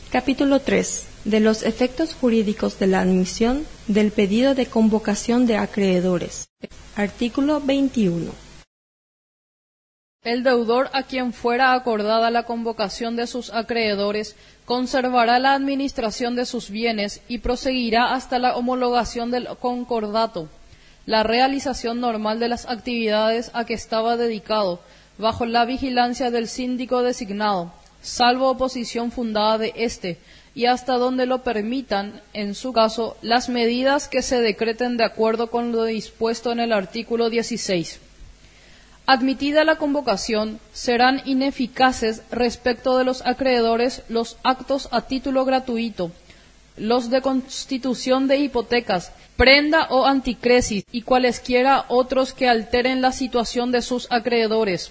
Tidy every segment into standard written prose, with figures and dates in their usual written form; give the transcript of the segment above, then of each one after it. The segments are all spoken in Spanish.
Capítulo 3. De los efectos jurídicos de la admisión del pedido de convocación de acreedores. Artículo 21. El deudor a quien fuera acordada la convocación de sus acreedores conservará la administración de sus bienes y proseguirá hasta la homologación del concordato, la realización normal de las actividades a que estaba dedicado, bajo la vigilancia del síndico designado, salvo oposición fundada de éste, y hasta donde lo permitan, en su caso, las medidas que se decreten de acuerdo con lo dispuesto en el artículo 16. Admitida la convocación, serán ineficaces respecto de los acreedores los actos a título gratuito, los de constitución de hipotecas, prenda o anticresis y cualesquiera otros que alteren la situación de sus acreedores.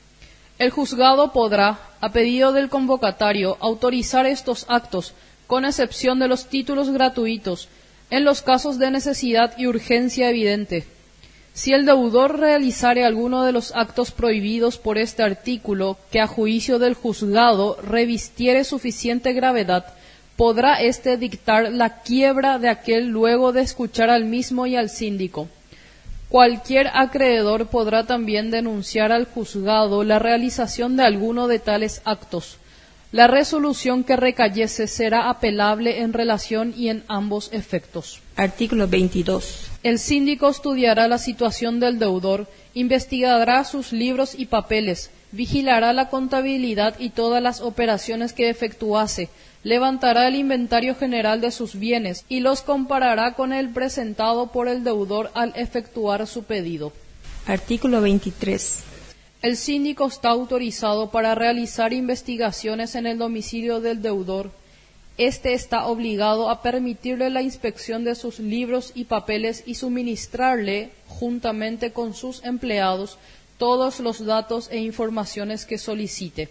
El juzgado podrá, a pedido del convocatario, autorizar estos actos, con excepción de los títulos gratuitos, en los casos de necesidad y urgencia evidente. Si el deudor realizare alguno de los actos prohibidos por este artículo, que a juicio del juzgado revistiere suficiente gravedad, podrá éste dictar la quiebra de aquel luego de escuchar al mismo y al síndico. Cualquier acreedor podrá también denunciar al juzgado la realización de alguno de tales actos. La resolución que recayese será apelable en relación y en ambos efectos. Artículo 22. El síndico estudiará la situación del deudor, investigará sus libros y papeles, vigilará la contabilidad y todas las operaciones que efectuase, levantará el inventario general de sus bienes y los comparará con el presentado por el deudor al efectuar su pedido. Artículo 23. El síndico está autorizado para realizar investigaciones en el domicilio del deudor. Este está obligado a permitirle la inspección de sus libros y papeles y suministrarle, juntamente con sus empleados, todos los datos e informaciones que solicite.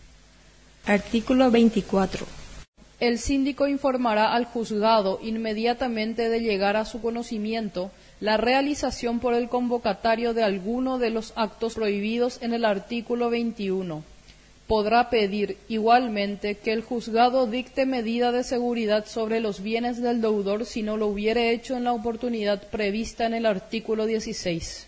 Artículo 24. El síndico informará al juzgado inmediatamente de llegar a su conocimiento la realización por el convocatario de alguno de los actos prohibidos en el artículo 21. Podrá pedir igualmente que el juzgado dicte medida de seguridad sobre los bienes del deudor si no lo hubiere hecho en la oportunidad prevista en el artículo 16.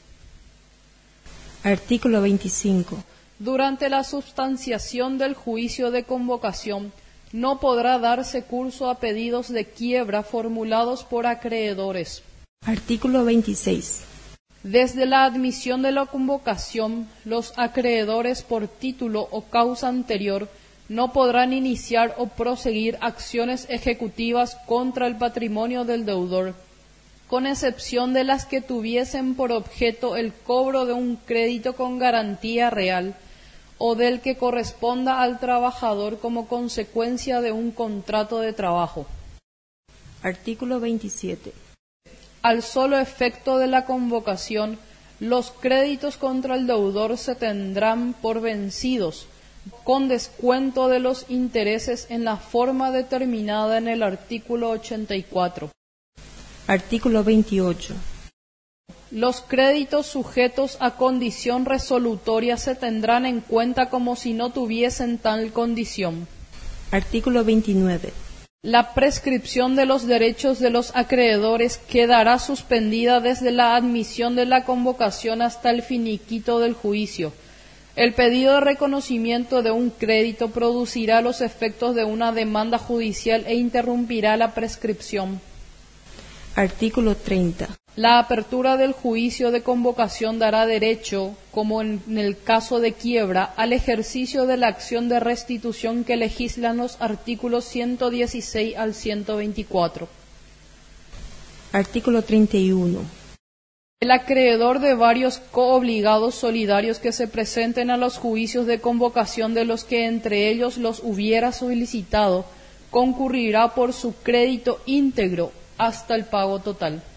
Artículo 25. Durante la substanciación del juicio de convocación, no podrá darse curso a pedidos de quiebra formulados por acreedores. Artículo 26. Desde la admisión de la convocación, los acreedores por título o causa anterior no podrán iniciar o proseguir acciones ejecutivas contra el patrimonio del deudor, con excepción de las que tuviesen por objeto el cobro de un crédito con garantía real o del que corresponda al trabajador como consecuencia de un contrato de trabajo. Artículo 27. Al solo efecto de la convocación, los créditos contra el deudor se tendrán por vencidos, con descuento de los intereses en la forma determinada en el artículo 84. Artículo 28. Los créditos sujetos a condición resolutoria se tendrán en cuenta como si no tuviesen tal condición. Artículo 29. La prescripción de los derechos de los acreedores quedará suspendida desde la admisión de la convocación hasta el finiquito del juicio. El pedido de reconocimiento de un crédito producirá los efectos de una demanda judicial e interrumpirá la prescripción. Artículo 30. La apertura del juicio de convocación dará derecho, como en el caso de quiebra, al ejercicio de la acción de restitución que legislan los artículos 116 al 124. Artículo 31. El acreedor de varios coobligados solidarios que se presenten a los juicios de convocación de los que entre ellos los hubiera solicitado, concurrirá por su crédito íntegro hasta el pago total.